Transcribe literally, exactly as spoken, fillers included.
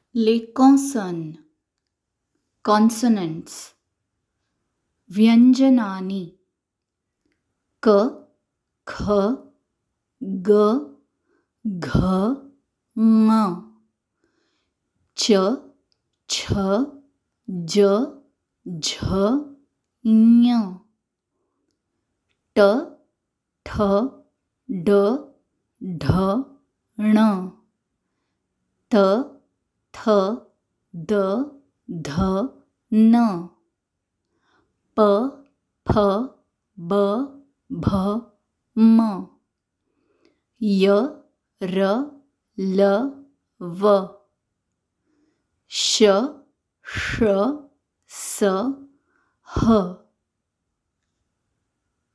Les consonnes, consonants. व्यंजनानि क, ख, ग, घ, ङ, च, छ, ज, झ, ञ, ट, ठ, ड, ढ, ण, त, थ, द, ध, न, प, फ, ब, भ, म, य, र, ल, व, श, ष, स, ह।